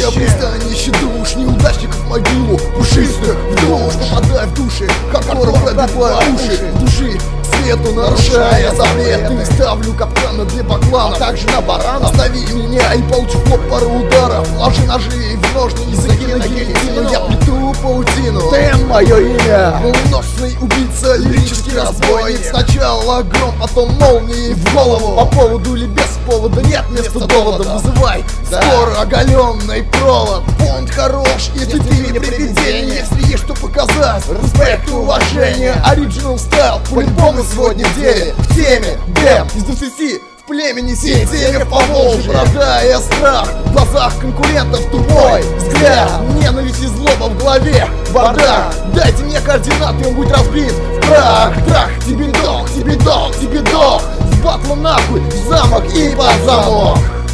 пристанище душ, неудачников могилу пушистых в душ, попадай в души, как ворог пробивая уши души свету, нарушая запреты. Ставлю капканы для баклана, также на барана. Остави меня и получу в лоб пару ударов. Ложи ножи в ножны, языки на гильотину. Я плету паутину, ты мое имя. Молниеносный убийца, лирический разбойник. Сначала гром, потом молнии в голову. По поводу или без повода, нет места довода. Вызывай скоро оголенный провод. Фонд хорош, если ты не привидение. Если есть что показать, респект, уважение. Оригинал стайл, по-любому сегодня в деле. В теме, дэм, из 20 в племени сеть по Волжье. Рождая страх в глазах конкурентов, тупой взгляд, ненависть и злоба в голове, бардак. Дайте мне координаты, он будет разбит в прах. Трах, тебе дох, тебе дох, тебе дох. С батла нахуй, в замок и под замок.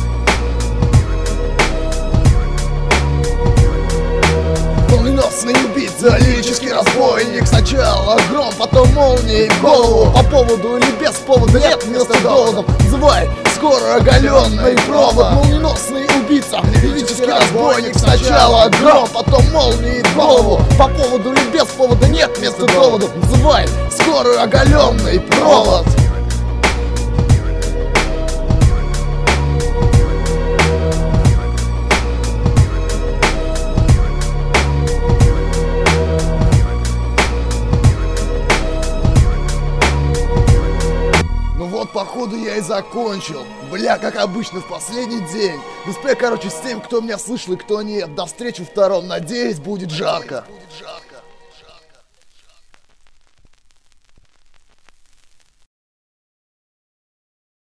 Молниеносный убийца, лирический разбойник. Сначала гром, потом молнии в голову. По поводу или без повода, нет места доводов. Вызывай скоро оголенный провод. Молниеносный убийца, лирический разбойник. Сначала гром, потом молнии в голову. По поводу или без повода, нет места доводов. Вызывай скоро оголенный провод. Вот походу я и закончил. Бля, как обычно, в последний день. Респект, короче, с тем, кто меня слышал и кто нет. До встречи втором. Надеюсь, будет жарко.